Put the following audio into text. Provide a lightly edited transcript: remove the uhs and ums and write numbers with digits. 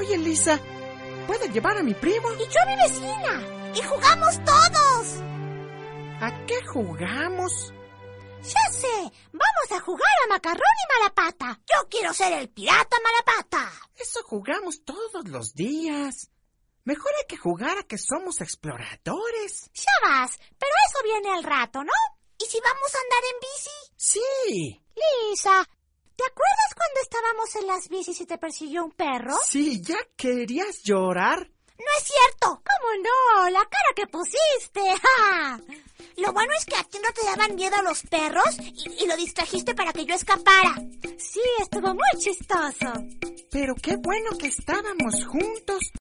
Oye, Lisa, ¿puedo llevar a mi primo? Y yo a mi vecina. Y jugamos todos. ¿A qué jugamos? Ya sé, vamos a jugar a Macarrón y Malapata. Yo quiero ser el pirata Malapata. Eso jugamos todos los días. Mejor hay que jugar a que somos exploradores. Ya vas, pero eso viene al rato, ¿no? ¿Y si vamos a andar en bici? Sí. Lisa, ¿te acuerdas cuando estábamos en las bicis y te persiguió un perro? Sí, ¿ya querías llorar? No es cierto. ¿Cómo no? La cara que pusiste. ¡Ja! Lo bueno es que a ti no te daban miedo los perros y lo distrajiste para que yo escapara. Sí, estuvo muy chistoso. Pero qué bueno que estábamos juntos.